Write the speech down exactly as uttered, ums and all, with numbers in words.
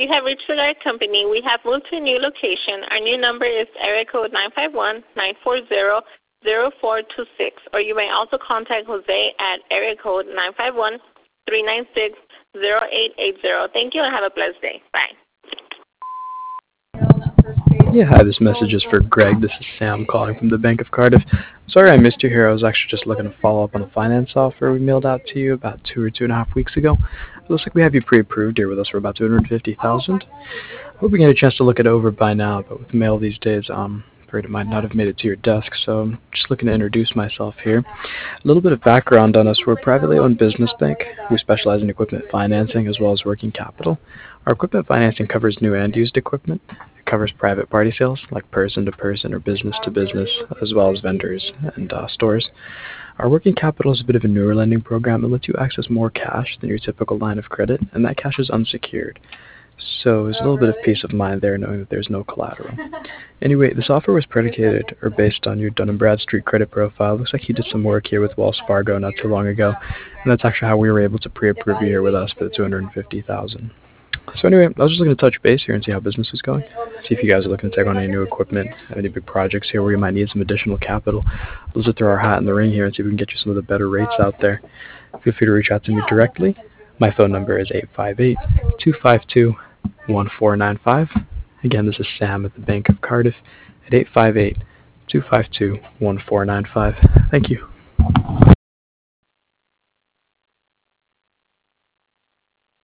you have reached the right company. We have moved to a new location. Our new number is area code nine five one, nine four zero, zero four two six, or you may also contact Jose at area code nine five one, three nine six, zero eight eight zero. Thank you and have a blessed day. Bye. Yeah, hi, this message is for Greg. This is Sam calling from the Bank of Cardiff. Sorry I missed you here. I was actually just looking to follow up on a finance offer we mailed out to you about two or two and a half weeks ago. It looks like we have you pre-approved here with us for about two hundred fifty thousand dollars. I hope you get a chance to look it over by now, but with mail these days, um, I'm afraid it might not have made it to your desk, so I'm just looking to introduce myself here. A little bit of background on us. We're a privately owned business bank. We specialize in equipment financing as well as working capital. Our equipment financing covers new and used equipment. It covers private party sales, like person-to-person or business-to-business, as well as vendors and uh, stores. Our working capital is a bit of a newer lending program that lets you access more cash than your typical line of credit, and that cash is unsecured. So there's a little bit of peace of mind there knowing that there's no collateral. Anyway, this offer was predicated or based on your Dun and Bradstreet credit profile. Looks like you did some work here with Wells Fargo not too long ago, and that's actually how we were able to pre-approve you here with us for the two hundred fifty thousand dollars. So anyway, I was just looking to touch base here and see how business is going. See if you guys are looking to take on any new equipment, have any big projects here where you might need some additional capital. Let's just throw our hat in the ring here and see if we can get you some of the better rates out there. Feel free to reach out to me directly. My phone number is eight five eight, two five two, one four nine five. Again, this is Sam at the Bank of Cardiff at eight five eight, two five two, one four nine five. Thank you.